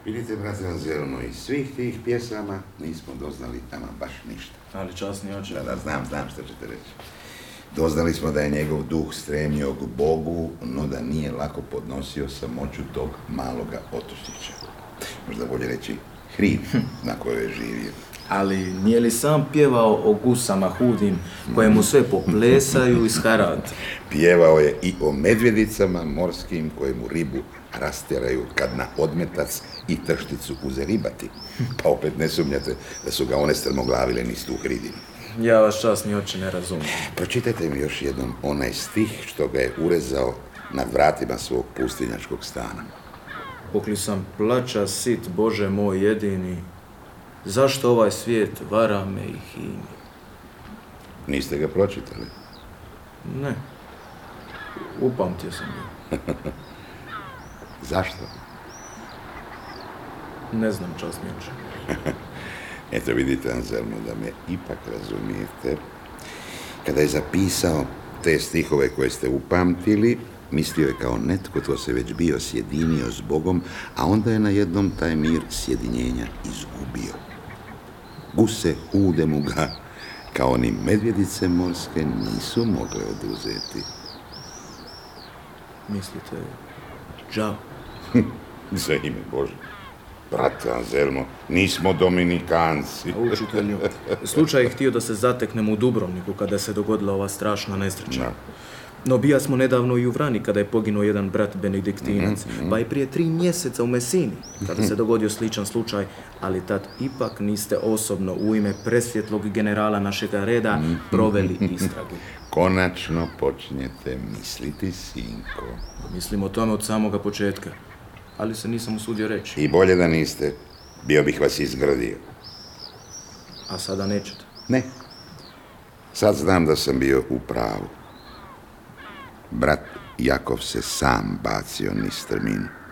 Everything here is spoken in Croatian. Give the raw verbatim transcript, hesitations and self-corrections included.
Vidite, brate Anzelmo, iz svih tih pjesama nismo doznali ama baš ništa. Ali časni oče. Da, da, znam, znam što ćete reći. Doznali smo da je njegov duh stremio k Bogu, no da nije lako podnosio samoću tog maloga otočića. Možda bolje reći hriv na kojoj je živio. Ali nije li sam pjevao o gusama hudim koje mu sve poplesaju iz harata? Pjevao je i o medvjedicama morskim koje mu ribu rastjeraju kad na odmetac i tršticu uze ribati. Pa opet ne sumnjate da su ga one strmoglavile niz tu hridinu. Ja vas, časni oče, ne razumijem. Pročitajte mi još jednom onaj stih što ga je urezao nad vratima svog pustinjačkog stana. Pokli sam plača sit, Bože moj jedini, zašto ovaj svijet vara me i hini? Niste ga pročitali? Ne. Upamtio sam ga. Zašto? Ne znam, časni oče. Eto, vidite, Anzelmo, da me ipak razumijete. Kada je zapisao te stihove koje ste upamtili, mislio je kao netko tko se već bio sjedinio s Bogom, a onda je na jednom taj mir sjedinjenja izgubio. Guse hude mu ga, kao ni medvjedice morske, nisu mogle oduzeti. Mislite, džao? Za ime Bože. Brate Anzelmo, nismo dominikanci. A učitelju, slučaj je htio da se zateknemo u Dubrovniku kada se dogodila ova strašna nesreća. Da. No bija smo nedavno i u Vrani kada je poginuo jedan brat benediktinac, mm-hmm. pa i prije tri mjeseca u Mesini kada se dogodio sličan slučaj, ali tad ipak niste osobno u ime presvjetlog generala našega reda proveli istragu. Konačno počinjete misliti, sinko. Mislim o tome od samoga početka, ali se nisam usudio reći. I bolje da niste, bio bih vas izgrdio. A sada nećete? Ne. Sad znam da sam bio u pravu. Brat Jakov se sam bacio niz strminu.